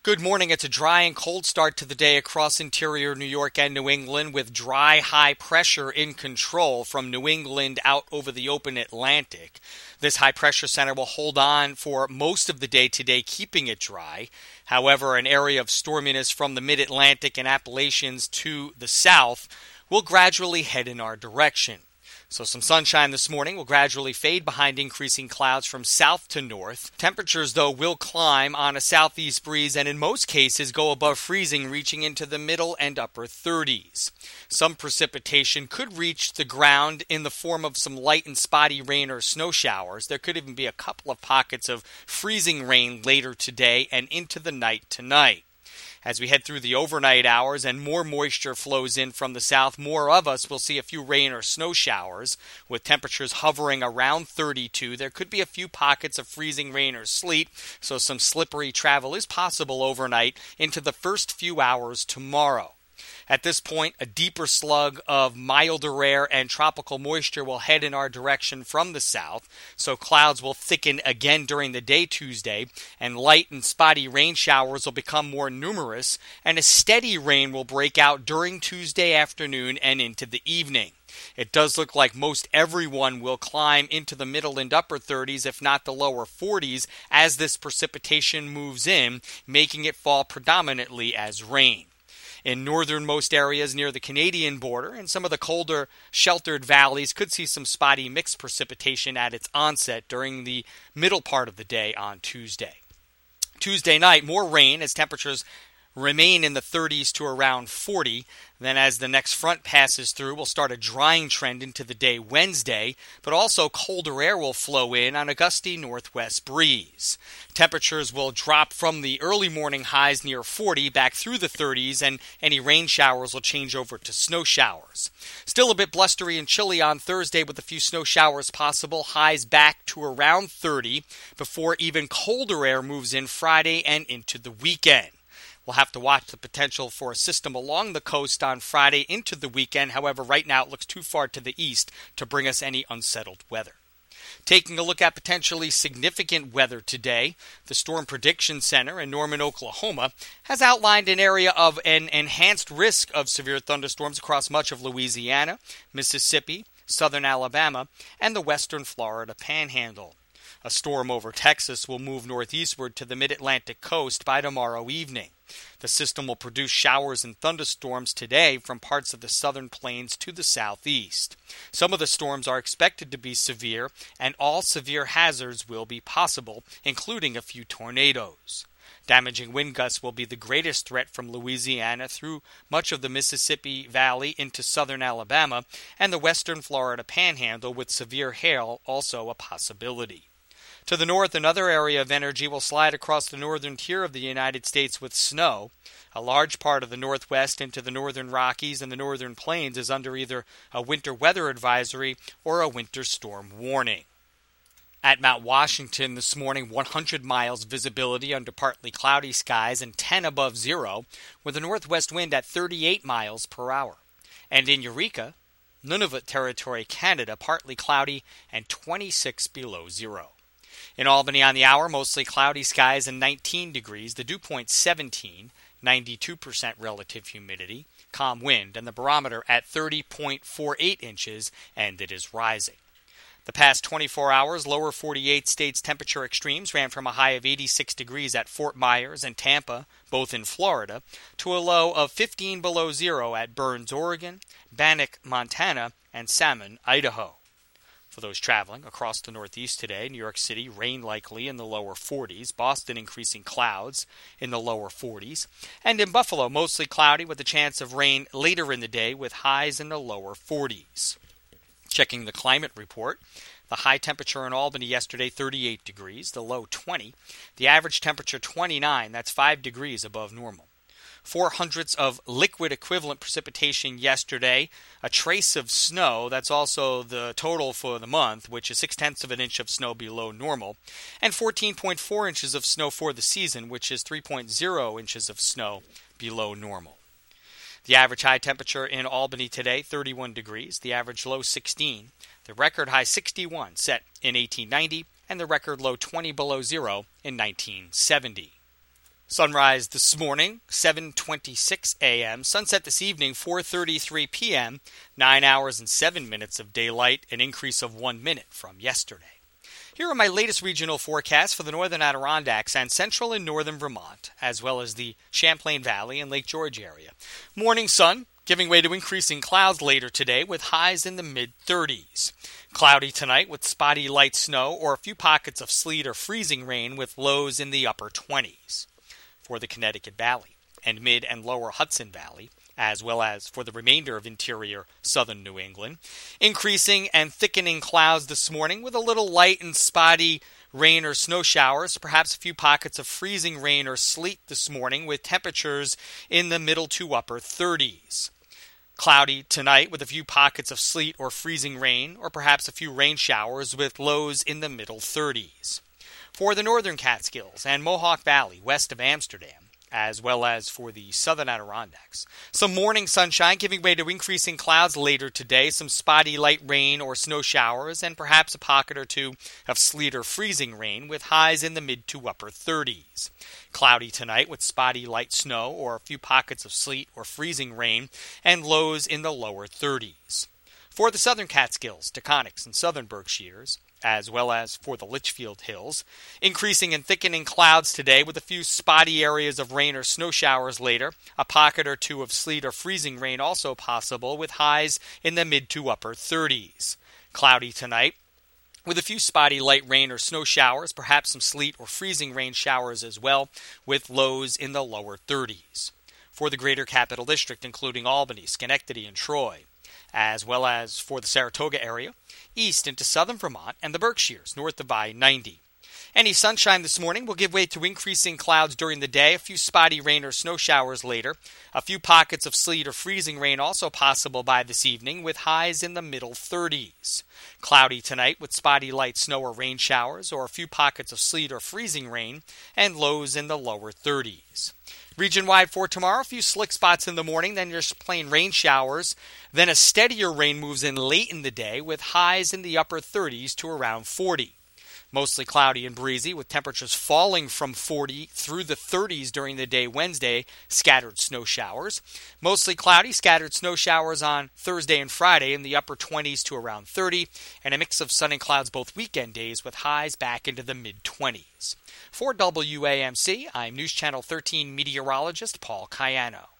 Good morning. It's a dry and cold start to the day across interior New York and New England with dry high pressure in control from New England out over the open Atlantic. This high pressure center will hold on for most of the day today, keeping it dry. However, an area of storminess from the mid-Atlantic and Appalachians to the south will gradually head in our direction. So some sunshine this morning will gradually fade behind increasing clouds from south to north. Temperatures, though, will climb on a southeast breeze and in most cases go above freezing, reaching into the middle and upper 30s. Some precipitation could reach the ground in the form of some light and spotty rain or snow showers. There could even be a couple of pockets of freezing rain later today and into the night tonight. As we head through the overnight hours and more moisture flows in from the south, more of us will see a few rain or snow showers. With temperatures hovering around 32, there could be a few pockets of freezing rain or sleet, so some slippery travel is possible overnight into the first few hours tomorrow. At this point, a deeper slug of milder air and tropical moisture will head in our direction from the south, so clouds will thicken again during the day Tuesday, and light and spotty rain showers will become more numerous, and a steady rain will break out during Tuesday afternoon and into the evening. It does look like most everyone will climb into the middle and upper 30s, if not the lower 40s, as this precipitation moves in, making it fall predominantly as rain. In northernmost areas near the Canadian border and some of the colder sheltered valleys could see some spotty mixed precipitation at its onset during the middle part of the day on Tuesday. Tuesday night, more rain as temperatures remain in the 30s to around 40. Then as the next front passes through, we'll start a drying trend into the day Wednesday, but also colder air will flow in on a gusty northwest breeze. Temperatures will drop from the early morning highs near 40 back through the 30s, and any rain showers will change over to snow showers. Still a bit blustery and chilly on Thursday with a few snow showers possible, highs back to around 30 before even colder air moves in Friday and into the weekend. We'll have to watch the potential for a system along the coast on Friday into the weekend. However, right now it looks too far to the east to bring us any unsettled weather. Taking a look at potentially significant weather today, the Storm Prediction Center in Norman, Oklahoma, has outlined an area of an enhanced risk of severe thunderstorms across much of Louisiana, Mississippi, southern Alabama, and the western Florida Panhandle. A storm over Texas will move northeastward to the mid-Atlantic coast by tomorrow evening. The system will produce showers and thunderstorms today from parts of the southern plains to the southeast. Some of the storms are expected to be severe, and all severe hazards will be possible, including a few tornadoes. Damaging wind gusts will be the greatest threat from Louisiana through much of the Mississippi Valley into southern Alabama and the western Florida Panhandle, with severe hail also a possibility. To the north, another area of energy will slide across the northern tier of the United States with snow. A large part of the northwest into the northern Rockies and the northern plains is under either a winter weather advisory or a winter storm warning. At Mount Washington this morning, 100 miles visibility under partly cloudy skies and 10 above zero, with a northwest wind at 38 miles per hour. And in Eureka, Nunavut Territory, Canada, partly cloudy and 26 below zero. In Albany on the hour, mostly cloudy skies and 19 degrees, the dew point 17, 92% relative humidity, calm wind, and the barometer at 30.48 inches, and it is rising. The past 24 hours, lower 48 states temperature extremes ran from a high of 86 degrees at Fort Myers and Tampa, both in Florida, to a low of 15 below zero at Burns, Oregon, Bannack, Montana, and Salmon, Idaho. For those traveling across the Northeast today, New York City, rain likely in the lower 40s. Boston, increasing clouds in the lower 40s. And in Buffalo, mostly cloudy with a chance of rain later in the day with highs in the lower 40s. Checking the climate report, the high temperature in Albany yesterday, 38 degrees, the low 20. The average temperature, 29. That's 5 degrees above normal. 0.04 of liquid equivalent precipitation yesterday, a trace of snow, that's also the total for the month, which is 0.6 of an inch of snow below normal, and 14.4 inches of snow for the season, which is 3.0 inches of snow below normal. The average high temperature in Albany today, 31 degrees, the average low 16, the record high 61 set in 1890, and the record low 20 below zero in 1970. Sunrise this morning, 7:26 a.m. Sunset this evening, 4:33 p.m. 9 hours and 7 minutes of daylight, an increase of 1 minute from yesterday. Here are my latest regional forecasts for the northern Adirondacks and central and northern Vermont, as well as the Champlain Valley and Lake George area. Morning sun, giving way to increasing clouds later today with highs in the mid-30s. Cloudy tonight with spotty light snow or a few pockets of sleet or freezing rain with lows in the upper 20s. For the Connecticut Valley and mid and lower Hudson Valley, as well as for the remainder of interior southern New England, increasing and thickening clouds this morning with a little light and spotty rain or snow showers, perhaps a few pockets of freezing rain or sleet this morning with temperatures in the middle to upper 30s. Cloudy tonight with a few pockets of sleet or freezing rain, or perhaps a few rain showers with lows in the middle 30s. For the northern Catskills and Mohawk Valley west of Amsterdam, as well as for the southern Adirondacks, some morning sunshine giving way to increasing clouds later today, some spotty light rain or snow showers, and perhaps a pocket or two of sleet or freezing rain with highs in the mid to upper 30s. Cloudy tonight with spotty light snow or a few pockets of sleet or freezing rain, and lows in the lower 30s. For the southern Catskills, Taconics, and southern Berkshires, as well as for the Litchfield Hills, increasing and thickening clouds today with a few spotty areas of rain or snow showers later, a pocket or two of sleet or freezing rain also possible with highs in the mid to upper 30s. Cloudy tonight with a few spotty light rain or snow showers, perhaps some sleet or freezing rain showers as well, with lows in the lower 30s. For the greater Capital District, including Albany, Schenectady, and Troy, as well as for the Saratoga area, east into southern Vermont, and the Berkshires, north of I-90. Any sunshine this morning will give way to increasing clouds during the day, a few spotty rain or snow showers later, a few pockets of sleet or freezing rain also possible by this evening, with highs in the middle 30s. Cloudy tonight with spotty light snow or rain showers, or a few pockets of sleet or freezing rain, and lows in the lower 30s. Region-wide for tomorrow, a few slick spots in the morning, then just plain rain showers. Then a steadier rain moves in late in the day with highs in the upper 30s to around 40. Mostly cloudy and breezy with temperatures falling from 40 through the 30s during the day Wednesday, scattered snow showers. Mostly cloudy, scattered snow showers on Thursday and Friday in the upper 20s to around 30, and a mix of sun and clouds both weekend days with highs back into the mid-20s. For WAMC, I'm News Channel 13 meteorologist Paul Cayano.